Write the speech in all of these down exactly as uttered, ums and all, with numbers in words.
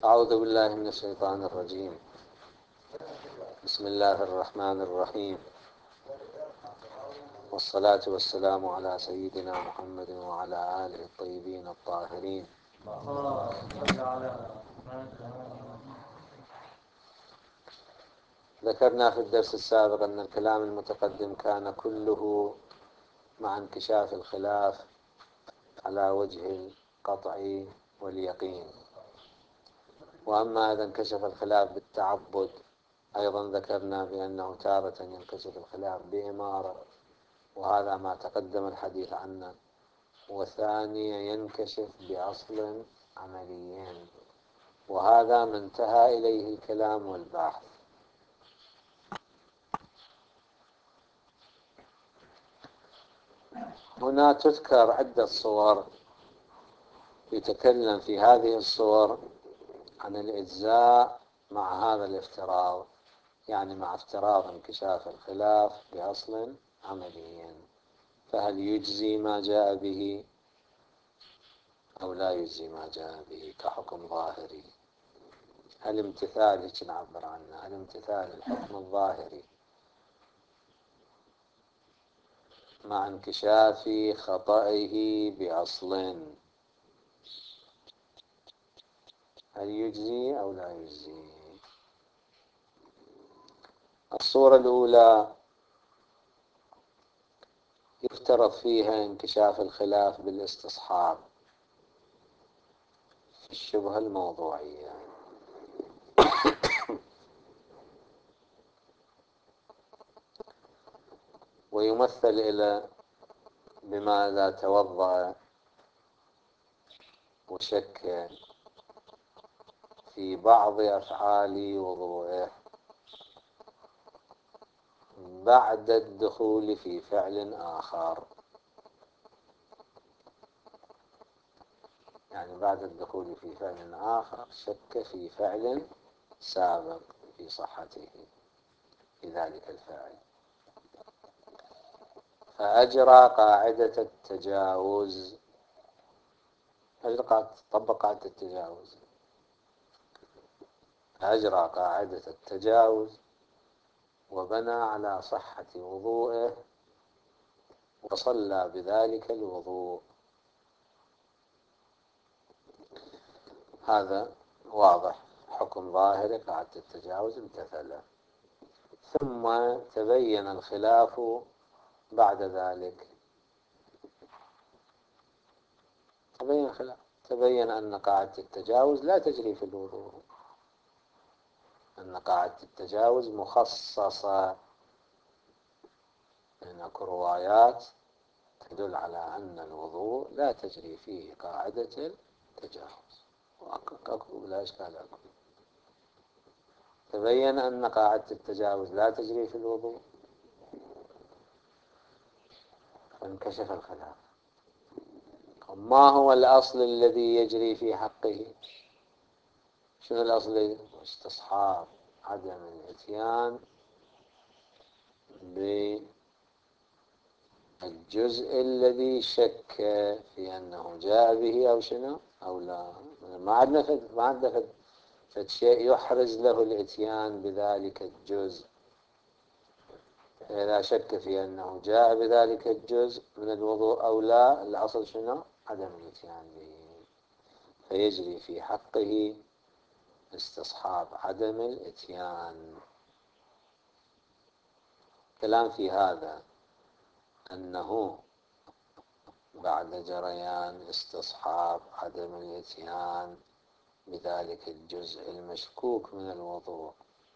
أعوذ بالله من الشيطان الرجيم. بسم الله الرحمن الرحيم، والصلاة والسلام على سيدنا محمد وعلى آله الطيبين الطاهرين. ذكرنا في الدرس السابق أن الكلام المتقدم كان كله مع انكشاف الخلاف على وجه القطع واليقين، وأما إذا انكشف الخلاف بالتعبد أيضا ذكرنا بأنه تارة ينكشف الخلاف بإمارة، وهذا ما تقدم الحديث عنه، وثانيا ينكشف بأصل عمليين، وهذا ما انتهى إليه الكلام والبحث. هنا تذكر عدة صور يتكلم في هذه الصور عن الإجزاء مع هذا الافتراض، يعني مع افتراض انكشاف الخلاف بأصل عملي، فهل يجزي ما جاء به أو لا يجزي ما جاء به كحكم ظاهري؟ هل امتثال هيك نعبر عنه، هل امتثال الحكم الظاهري مع انكشاف خطئه بأصل هل يجزي أو لا يجزي؟ الصورة الأولى يفترض فيها انكشاف الخلاف بالاستصحاب في الشبهة الموضوعية، ويمثل إلى بما إذا توضأ وشك في بعض أفعال وضوءه بعد الدخول في فعل آخر، يعني بعد الدخول في فعل آخر شك في فعل سابق في صحته في ذلك الفعل، فأجرى قاعدة التجاوز، أجرى طبق قاعدة التجاوز، أجرى قاعدة التجاوز وبنى على صحة وضوءه وصلى بذلك الوضوء. هذا واضح، حكم ظاهر قاعدة التجاوز امتثل. ثم تبين الخلاف بعد ذلك، تبين الخلاف تبين أن قاعدة التجاوز لا تجري في الوضوء، أن قاعدة التجاوز مخصصة، هناك روايات تدل على أن الوضوء لا تجري فيه قاعدة التجاوز، وأكو لا إشكال أكو. تبين أن قاعدة التجاوز لا تجري في الوضوء فانكشف الخلاف. ما هو الأصل الذي يجري في حقه؟ شنو الأصل؟ استصحاب عدم الإتيان بالجزء الذي شك في أنه جاء به أو شنو أو لا. ما عندنا فد ما عندنا فد فد شيء يحرز له الإتيان بذلك الجزء، إذا شك في أنه جاء بذلك الجزء من الوضوء أو لا، الأصل شنو؟ عدم الإتيان به، فيجري في حقه استصحاب عدم الإتيان. كلام في هذا أنه بعد جريان استصحاب عدم الإتيان بذلك الجزء المشكوك من الوضوء،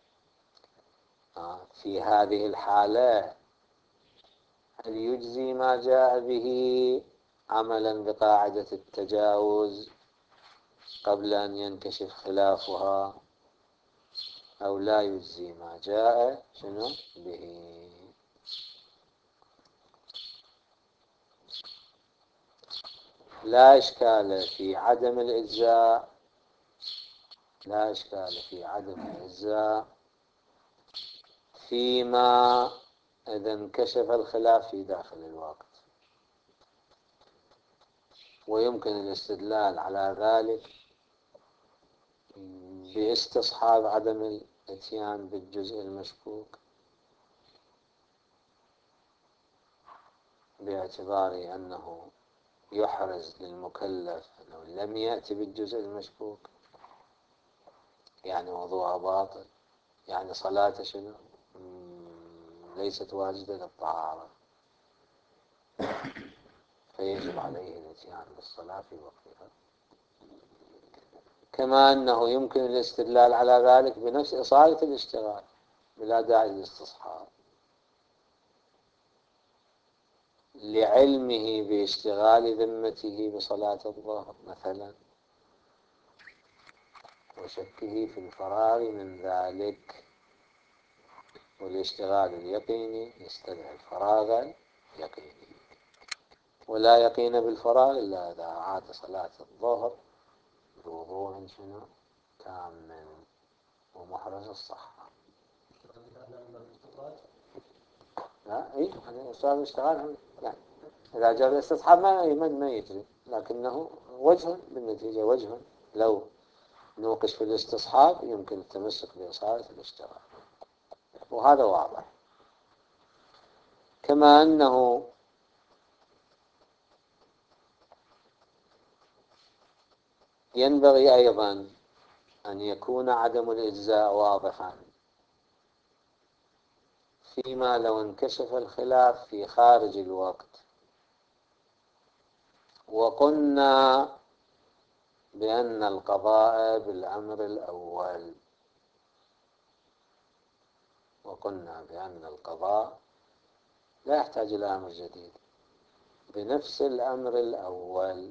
في هذه الحالة هل يجزي ما جاء به عملا بقاعدة التجاوز قبل أن ينكشف خلافها، أو لا يجزي ما جاء شنو به؟ لا إشكال في عدم الإجزاء، لا إشكال في عدم الإجزاء فيما إذا انكشف الخلاف في داخل الوقت، ويمكن الاستدلال على ذلك باستصحاب عدم الاتيان بالجزء المشكوك، باعتبار أنه يحرز للمكلف أنه لم يأتي بالجزء المشكوك، يعني وضوء باطل، يعني صلاة شنو ليست واجدة للطهارة، فيجب عليه الاتيان بالصلاة في وقتها. كما أنه يمكن الاستدلال على ذلك بنفس إصالة الاشتغال بلا داعي للاستصحاب، لعلمه باشتغال ذمته بصلاة الظهر مثلا، وشكه في الفراغ من ذلك، والاشتغال اليقيني يستدعي الفراغ اليقيني، ولا يقين بالفراغ إلا إذا أعاد صلاة الظهر بوضوء شنو تام ومحرز الصحة. لا اي يعني السؤال اشتغال يعني اذا جاء الاستصحاب ما ما يجري، لكنه وجه بالنتيجة، وجه لو نوقش في الاستصحاب يمكن التمسك بإصالة الاشتغال، وهذا واضح. كما أنه ينبغي أيضا أن يكون عدم الإجزاء واضحا فيما لو انكشف الخلاف في خارج الوقت، وقلنا بأن القضاء بالأمر الأول، وقلنا بأن القضاء لا يحتاج إلى أمر جديد بنفس الأمر الأول.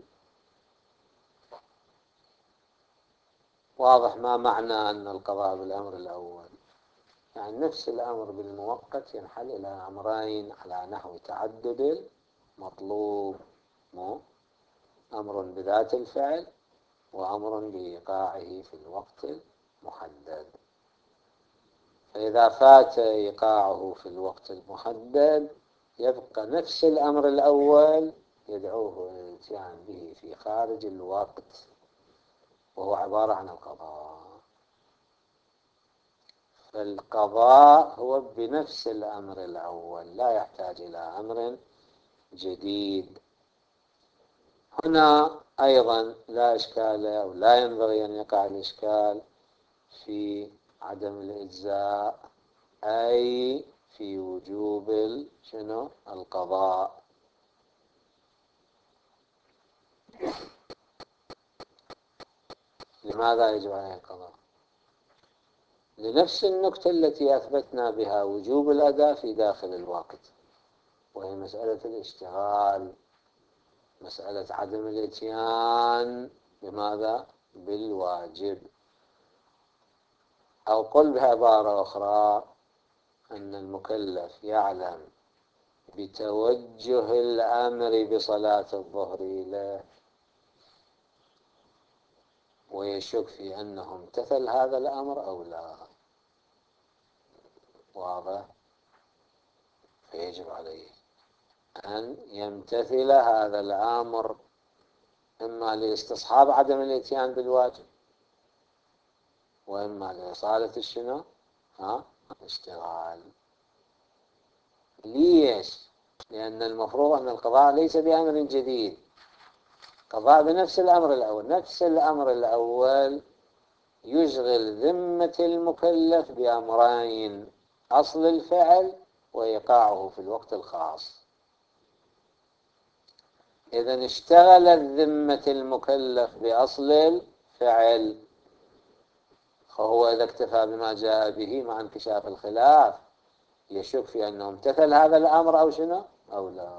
واضح ما معنى أن القضاء بالأمر الأول؟ يعني نفس الأمر بالمؤقت ينحل إلى أمرين على نحو تعدد المطلوب، مو أمر بذات الفعل وأمر بإيقاعه في الوقت المحدد. فإذا فات إيقاعه في الوقت المحدد يبقى نفس الأمر الأول يدعوه الاتيان به في خارج الوقت، وهو عبارة عن القضاء. فالقضاء هو بنفس الأمر الأول، لا يحتاج إلى أمر جديد. هنا أيضا لا إشكال أو لا ينبغي أن يقع الإشكال في عدم الإجزاء، أي في وجوب شنو القضاء. لماذا يجب عليه القضاء؟ لنفس النكتة التي أثبتنا بها وجوب الأداء في داخل الوقت، وهي مسألة الاشتغال، مسألة عدم الاتيان بماذا؟ بالواجب. أو قل بعبارة أخرى أن المكلف يعلم بتوجه الأمر بصلاة الظهر له ويشك في أنه امتثل هذا الأمر أو لا، واضح؟ فيجب عليه أن يمتثل هذا الأمر، إما لاستصحاب عدم الاتيان بالواجب، وإما لإصالة الشنو ها الاشتغال. ليش؟ لأن المفروض أن القضاء ليس بأمر جديد، قضاء بنفس الأمر الأول. نفس الأمر الأول يشغل ذمة المكلف بأمرين: أصل الفعل وإيقاعه في الوقت الخاص. إذن اشتغلت ذمة المكلف بأصل الفعل، فهو إذا اكتفى بما جاء به مع انكشاف الخلاف يشك في أنه امتثل هذا الأمر أو شنو أو لا،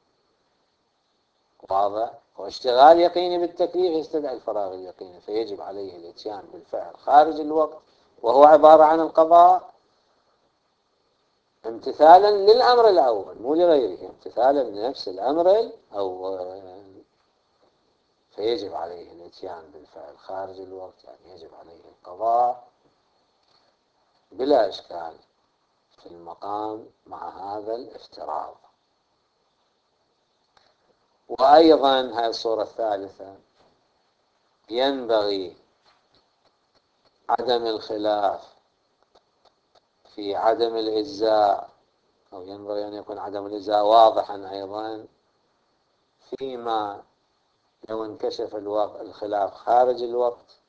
واضح؟ واشتغال يقيني بالتكليف يستدعي الفراغ اليقيني، فيجب عليه الاتيان بالفعل خارج الوقت، وهو عبارة عن القضاء، امتثالا للأمر الأول مو لغيره، امتثالا لنفس الأمر الأول. فيجب عليه الاتيان بالفعل خارج الوقت، يعني يجب عليه القضاء بلا إشكال في المقام مع هذا الافتراض. وأيضا هذه الصورة الثالثة، ينبغي عدم الخلاف في عدم الإجزاء، أو ينبغي أن يكون عدم الإجزاء واضحا أيضا فيما لو انكشف الوقت الخلاف خارج الوقت،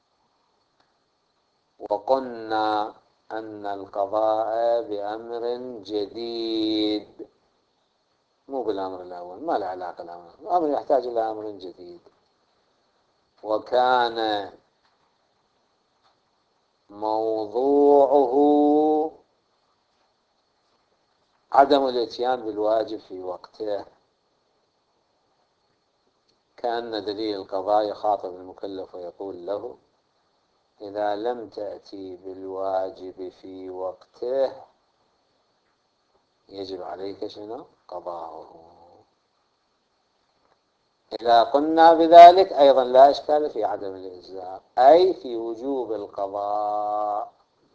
وقلنا أن القضاء بأمر جديد، مو بالأمر الأول، ما له علاقة الأمر، الأمر يحتاج إلى أمر جديد، وكان موضوعه عدم الاتيان بالواجب في وقته، كأن دليل القضاء يخاطب المكلف ويقول له: إذا لم تأتي بالواجب في وقته يجب عليك شنو؟ قضاؤه. إذا قلنا بذلك أيضا لا إشكال في عدم الإجزاء، أي في وجوب القضاء.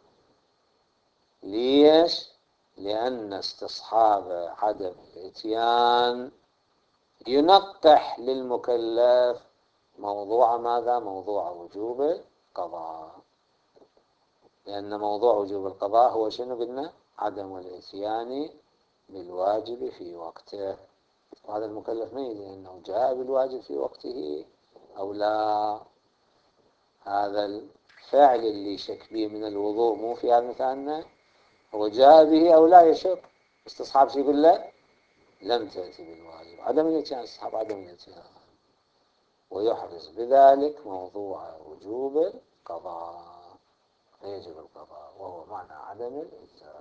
ليش؟ لأن استصحاب عدم الإتيان ينقح للمكلف موضوع ماذا؟ موضوع وجوب القضاء، لأن موضوع وجوب القضاء هو شنو قلنا؟ عدم الإتيان بالواجب في وقته، وهذا المكلف ما يدري أنه جاء بالواجب في وقته أو لا. هذا الفعل اللي شك به من الوضوء مو في هذا مثالنا، هو جاء به أو لا يشك، استصحاب شيء يقول له لم تأتي بالواجب، عدم الاتيان استصحاب عدم الاتيان، ويحرز بذلك موضوع وجوب القضاء، فيجب القضاء، وهو معنى عدم الإجزاء.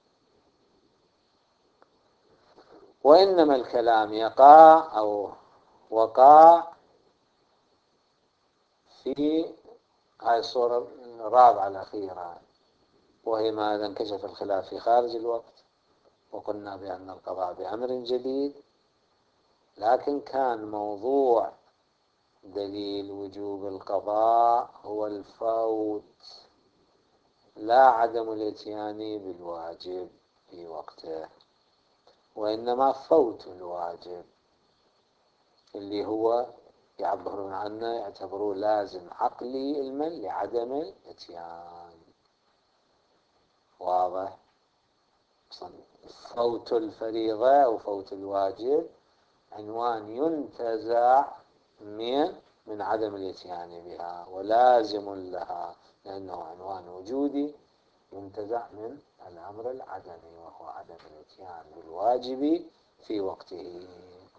وإنما الكلام يقع أو وقع في هاي الصورة الرابعة الأخيرة، وهي ما إذا انكشف الخلاف في خارج الوقت، وقلنا بأن القضاء بأمر جديد، لكن كان موضوع دليل وجوب القضاء هو الفوت، لا عدم الاتيان بالواجب في وقته، وإنما فوت الواجب اللي هو يعبرون عنه يعتبروه لازم عقلي علما لعدم الاتيان. واضح؟ فوت الفريضة أو فوت الواجب عنوان ينتزع من من عدم الاتيان بها، ولازم لها، لأنه عنوان وجودي ينتزع من الأمر العدمي، وهو عدم الاتيان بالواجب في وقته.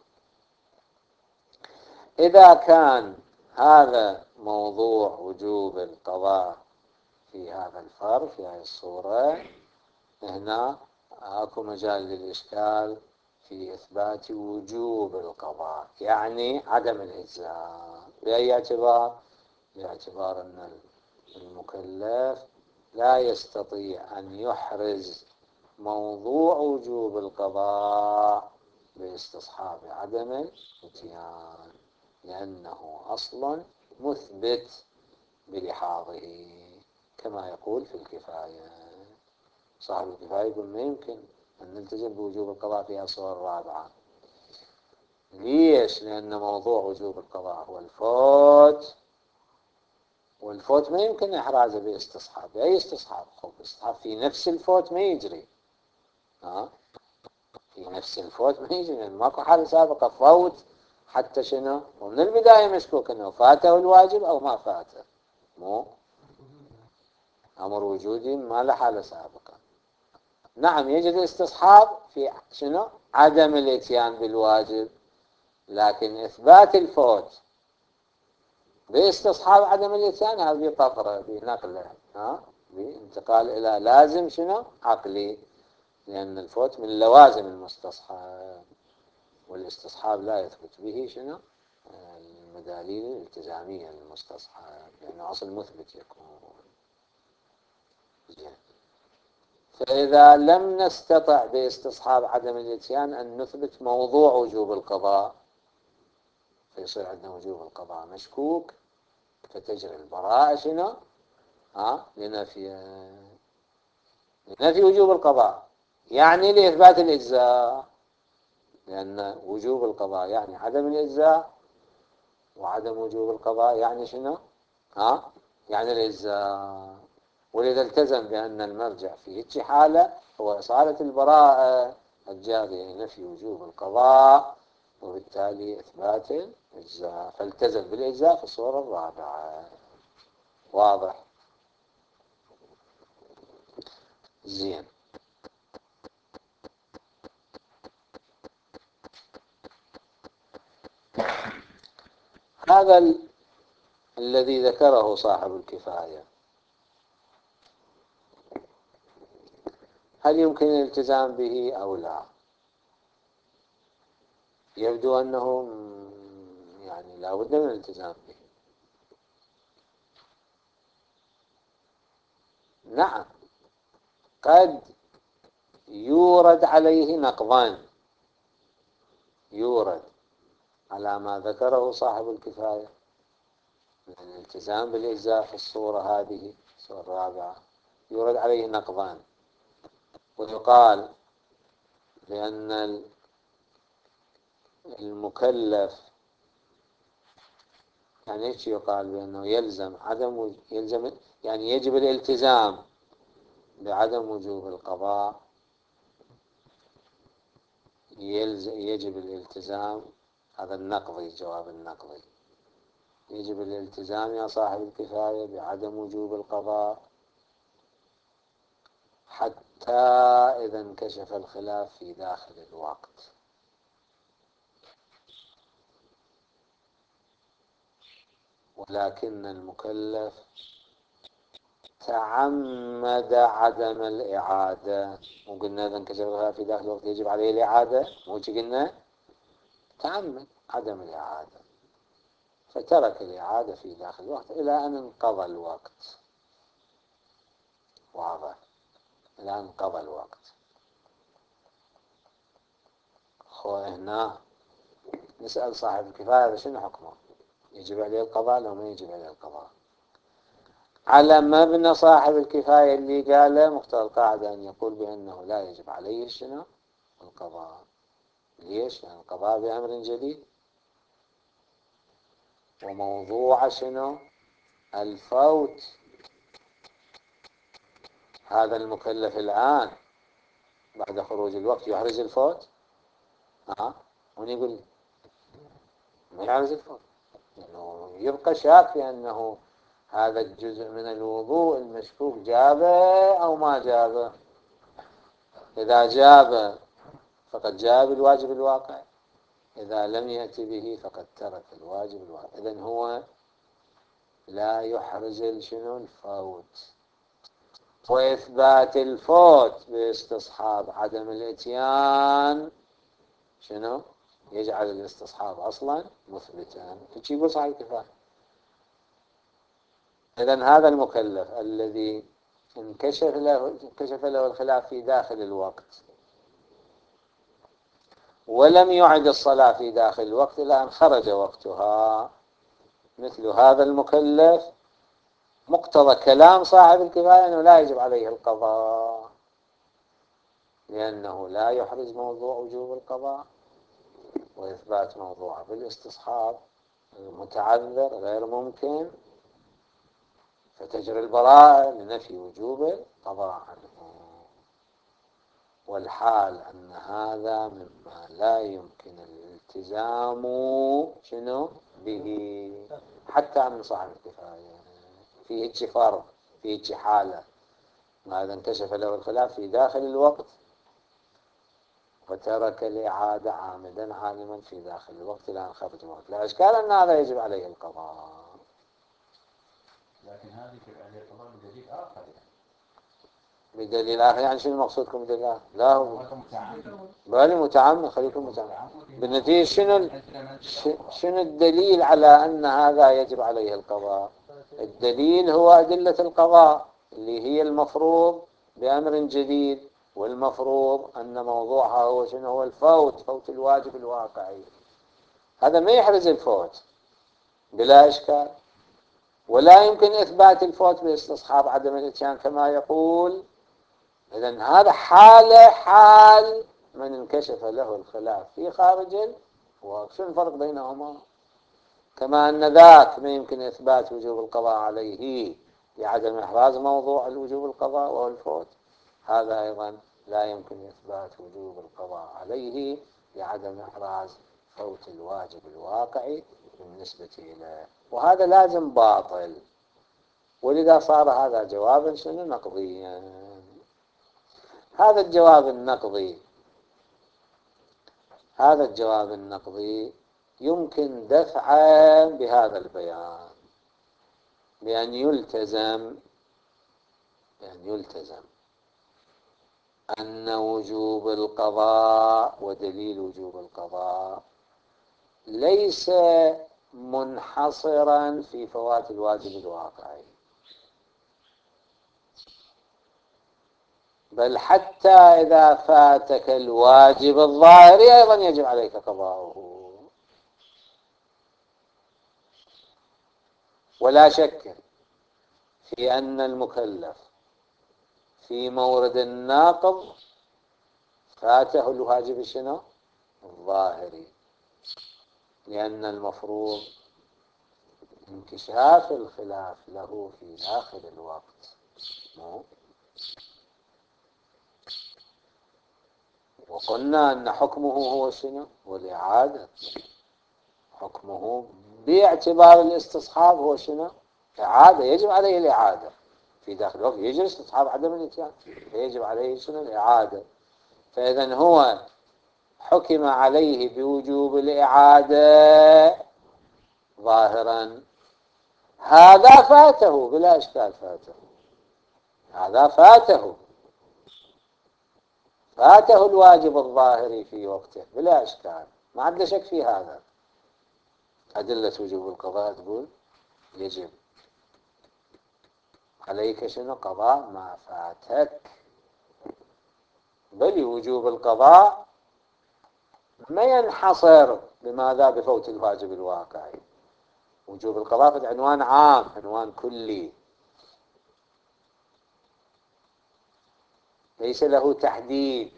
إذا كان هذا موضوع وجوب القضاء في هذا الفرق في هذه الصورة، هنا اكو مجال للإشكال في إثبات وجوب القضاء، يعني عدم الإجزاء، بأي اعتبار؟ باعتبار أن المكلف لا يستطيع أن يحرز موضوع وجوب القضاء باستصحاب عدم الاتيان، لأنه أصلا مثبت بلحاظه، كما يقول في الكفاية. صاحب الكفاية يقول ما يمكن أن نلتزم بوجوب القضاء في الصور الرابعة. ليش؟ لأن موضوع وجوب القضاء هو الفوت، والفوت ما يمكن إحرازه باستصحاب، أي استصحاب؟ خب استصحاب في نفس الفوت ما يجري، ها؟ في نفس الفوت ما يجري، يعني ماكو حالة سابقة فوت حتى شنو، ومن البداية مشكوك أنه فاته الواجب أو ما فاته، مو أمر وجودي ما له حالة سابقة. نعم يجري الاستصحاب في شنو؟ عدم الاتيان بالواجب، لكن إثبات الفوت باستصحاب عدم الاتيان هذه طفرة بنقله، ها؟ بانتقال إلى لازم شنو؟ عقلي، لأن الفوت من لوازم المستصحاب، والاستصحاب لا يثبت به شنو؟ المداليل الالتزامية للمستصحاب، لأنه أصل مثبت يكون. زين. فإذا لم نستطع باستصحاب عدم الاتيان أن نثبت موضوع وجوب القضاء، فيصير عندنا وجوب القضاء مشكوك، فتجري البراءة شنو؟ ها؟ لنفي لنفي وجوب القضاء، يعني لإثبات الإجزاء، لأن وجوب القضاء يعني عدم الإجزاء، وعدم وجوب القضاء يعني شنو؟ ها؟ يعني الإجزاء. ولذا التزم بأن المرجع في هيك حالة هو إصالة البراءة الجارية لنفي وجوب القضاء، وبالتالي إثبات الإجزاء، فالتزم بالإجزاء في الصورة الرابعة. واضح؟ زين. هذا ال... الذي ذكره صاحب الكفاية، هل يمكن الالتزام به أو لا؟ يبدو أنه يعني لا بد من الالتزام به. نعم، قد يورد عليه نقضان، يورد على ما ذكره صاحب الكفاية من الالتزام بالإجزاء في الصورة هذه، الصورة الرابعة، يورد عليه نقضان، ويقال بأن المكلف، يعني ايش يقال؟ بأنه يلزم عدم يلزم يعني يجب الالتزام بعدم وجوب القضاء، يجب الالتزام، هذا النقضي، الجواب النقضي، يجب الالتزام يا صاحب الكفاية بعدم وجوب القضاء حتى إذا انكشف الخلاف في داخل الوقت. ولكن المكلف تعمد عدم الإعادة، وقلنا إذا انكشف الخلاف في داخل الوقت يجب عليه الإعادة، مو قلنا تعمد عدم الإعادة، فترك الإعادة في داخل الوقت إلى أن انقضى الوقت. واضح؟ إلى أن انقضى الوقت. خو هنا نسأل صاحب الكفاية هذا شنو حكمه؟ يجب عليه القضاء لو ما يجب عليه القضاء؟ على مبنى صاحب الكفاية اللي قاله مقتضى القاعدة أن يقول بأنه لا يجب عليه شنو؟ القضاء. ليش؟ لأن القضاء بأمر جديد، وموضوع شنو؟ الفوت. هذا المكلف الآن بعد خروج الوقت يحرز الفوت؟ ها؟ من يقول لي ما يحرز الفوت؟ لأنه يبقى شاك في أنه هذا الجزء من الوضوء المشكوك جابه أو ما جابه. إذا جابه فقد جاء بالواجب الواقع، إذا لم يأتي به فقد ترك الواجب الواقع. إذن هو لا يحرز شنو؟ الفوت. وإثبات الفوت باستصحاب عدم الإتيان شنو؟ يجعل الاستصحاب أصلا مثبتا. فشي يقول صاحب الكفاية. إذن هذا المكلف الذي انكشف له انكشف له الخلاف في داخل الوقت ولم يعد الصلاة في داخل الوقت إلى أن خرج وقتها، مثل هذا المكلف مقتضى كلام صاحب الكفاية أنه لا يجب عليه القضاء، لأنه لا يحرز موضوع وجوب القضاء، وإثبات موضوع بالاستصحاب متعذر غير ممكن، فتجري البراءة لنفي وجوب القضاء عنه. والحال أن هذا مما لا يمكن الالتزام شنو به حتى من صاحب الكفاية. في هيك فرض، في هيك حالة، هذا انكشف له الخلاف في داخل الوقت وترك الإعادة عامدا عالما في داخل الوقت إلى أن خرج الوقت، لا إشكال أن هذا يجب عليه القضاء. لكن هذا يجب عليه القضاء بدليل آخر. بدليل آخر يعني شنو مقصودكم بدليل آخر؟ لا هو بالي متعمد، خليكم متعمد. بالنتيجة شنو شنو الدليل على أن هذا يجب عليه القضاء؟ الدليل هو أدلة القضاء اللي هي المفروض بأمر جديد، والمفروض أن موضوعها هو شنو؟ هو الفوت، فوت الواجب الواقعي. هذا ما يحرز الفوت بلا إشكال، ولا يمكن إثبات الفوت باستصحاب عدم الإتيان كما يقول. إذن هذا حالة حال من انكشف له الخلاف في خارج الوقت. شو الفرق بينهما؟ كما أن ذاك ما يمكن إثبات وجوب القضاء عليه لعدم إحراز موضوع الوجوب القضاء وهو الفوت، هذا أيضا لا يمكن إثبات وجوب القضاء عليه لعدم إحراز فوت الواجب الواقعي بالنسبة إليه، وهذا لازم باطل. ولذا صار هذا جوابا شنو نقضيا. هذا الجواب النقضي هذا الجواب النقضي يمكن دفعا بهذا البيان، بأن يلتزم بأن يلتزم أن وجوب القضاء ودليل وجوب القضاء ليس منحصرا في فوات الواجب الواقعي، بل حتى إذا فاتك الواجب الظاهري أيضا يجب عليك قضاؤه. ولا شك في أن المكلف في مورد الناقض فاته الواجب شنو؟ الظاهري، لأن المفروض انكشاف الخلاف له في داخل الوقت. وقلنا أن حكمه هو شنو؟ والإعادة. حكمه باعتبار الاستصحاب هو شنو؟ إعادة، يجب عليه الإعادة في داخل الوقت، يجب استصحاب عدم الإتيان، فيجب عليه شنو؟ الإعادة. فإذا هو حكم عليه بوجوب الإعادة ظاهرا، هذا فاته بلا إشكال، فاته هذا فاته فاته الواجب الظاهري في وقته بلا إشكال، ما عندنا شك في هذا. أدلة وجوب القضاء تقول يجب عليك شنو؟ قضاء ما فاتك. بل وجوب القضاء ما ينحصر بماذا؟ بفوت الواجب الواقعي. وجوب القضاء في عنوان عام، عنوان كلي، ليس له تحديد،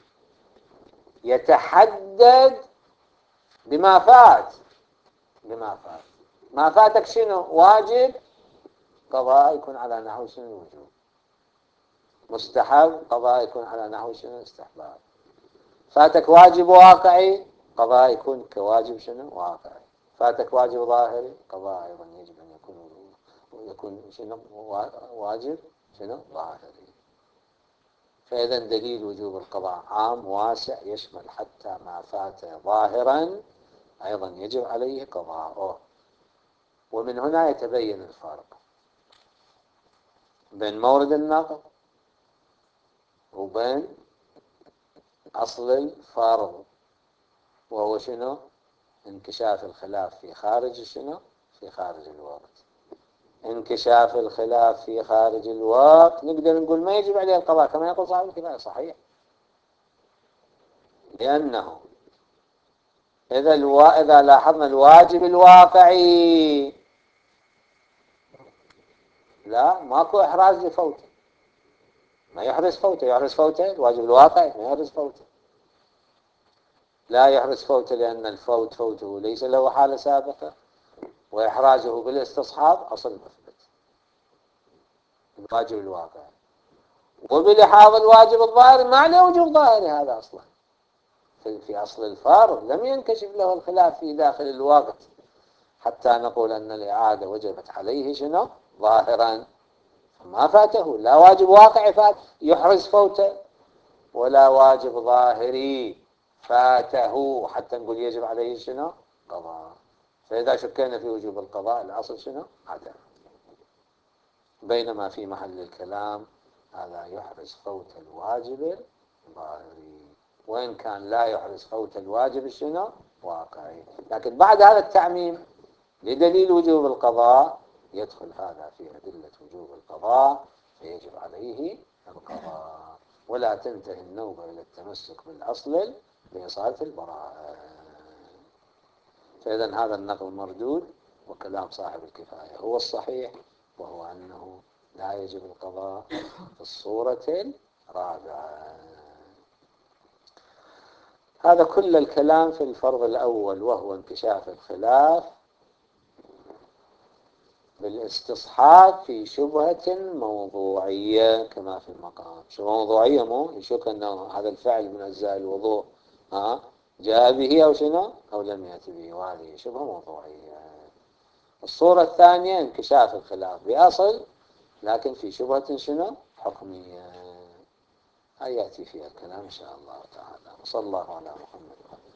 يتحدد بما فات. بما فات ما فاتك شنو؟ واجب، قضاء يكون على نحو شنو؟ الوجوب. مستحب، قضاء يكون على نحو شنو؟ استحباب. فاتك واجب واقعي، قضاء يكون كواجب شنو؟ واقعي. فاتك واجب ظاهري، قضاء أيضا يجب أن يكون يكون شنو؟ واجب شنو؟ ظاهري. فإذا دليل وجوب القضاء عام واسع، يشمل حتى ما فات ظاهرا أيضا يجب عليه قضاءه. ومن هنا يتبين الفرق بين مورد النقض وبين أصل الفرض، وهو شنو؟ انكشاف الخلاف في خارج شنو؟ في خارج الوقت. انكشاف الخلاف في خارج الوقت نقدر نقول ما يجب عليه القضاء كما يقول صاحب الكفاية، صحيح، لأنه إذا الو... إذا لاحظنا الواجب الواقعي لا ماكو إحراز لفوته، ما يحرز فوته، يحرز فوته الواجب الواقعي ما يحرز فوته، لا يحرز فوته، لأن الفوت فوته ليس له حالة سابقة، وإحرازه بالاستصحاب أصل مثبت الواجب الواقعي. وبلحاظ الواجب الظاهر ما عليه وجوب ظاهري، هذا أصلا في, في أصل الفرض لم ينكشف له الخلاف في داخل الوقت حتى نقول أن الإعادة وجبت عليه شنو؟ ظاهرا. ما فاته لا واجب واقعي فات يحرز فوته، ولا واجب ظاهري فاته حتى نقول يجب عليه شنو؟ قضاء. فإذا شكينا في وجوب القضاء الأصل شنو؟ عدم. بينما في محل الكلام هذا يحرز فوت الواجب الظاهري، وإن كان لا يحرز فوت الواجب شنو؟ واقعي. لكن بعد هذا التعميم لدليل وجوب القضاء يدخل هذا في أدلة وجوب القضاء، فيجب عليه القضاء، ولا تنتهي النوبة إلى التمسك بالأصل لإصالة البراءة. فإذا هذا النقل مردود، وكلام صاحب الكفاية هو الصحيح، وهو أنه لا يجب القضاء في الصورة الرابعة. هذا كل الكلام في الفرض الأول، وهو انكشاف الخلاف بالاستصحاب في شبهة موضوعية كما في المقام. شبهة موضوعية مو يشك أنه هذا الفعل من أجزاء الوضوء ها جاء به أو شنو أو لم يأتي به، وهذه شبهة موضوعية. الصورة الثانية انكشاف الخلاف بأصل لكن في شبهة شنو حكمية، هيأتي فيها الكلام إن شاء الله تعالى. وصلى الله على محمد.